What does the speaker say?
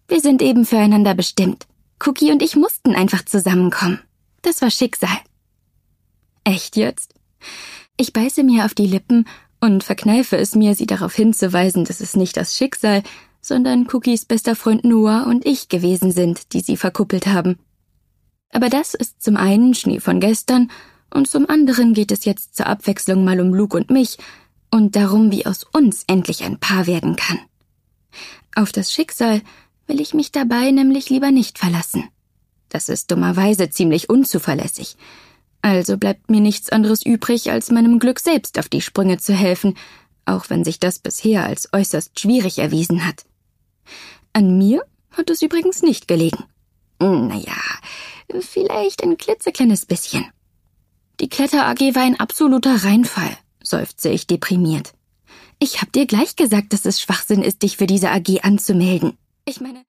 Wir sind eben füreinander bestimmt. Cookie und ich mussten einfach zusammenkommen. Das war Schicksal. Echt jetzt? Ich beiße mir auf die Lippen und verkneife es mir, sie darauf hinzuweisen, dass es nicht das Schicksal, sondern Cookies bester Freund Noah und ich gewesen sind, die sie verkuppelt haben. Aber das ist zum einen Schnee von gestern und zum anderen geht es jetzt zur Abwechslung mal um Luke und mich und darum, wie aus uns endlich ein Paar werden kann. Auf das Schicksal will ich mich dabei nämlich lieber nicht verlassen. Das ist dummerweise ziemlich unzuverlässig. Also bleibt mir nichts anderes übrig, als meinem Glück selbst auf die Sprünge zu helfen, auch wenn sich das bisher als äußerst schwierig erwiesen hat. An mir hat es übrigens nicht gelegen. Naja, vielleicht ein klitzekleines bisschen. Die Kletter-AG war ein absoluter Reinfall, seufzte ich deprimiert. Ich hab dir gleich gesagt, dass es Schwachsinn ist, dich für diese AG anzumelden. Ich meine...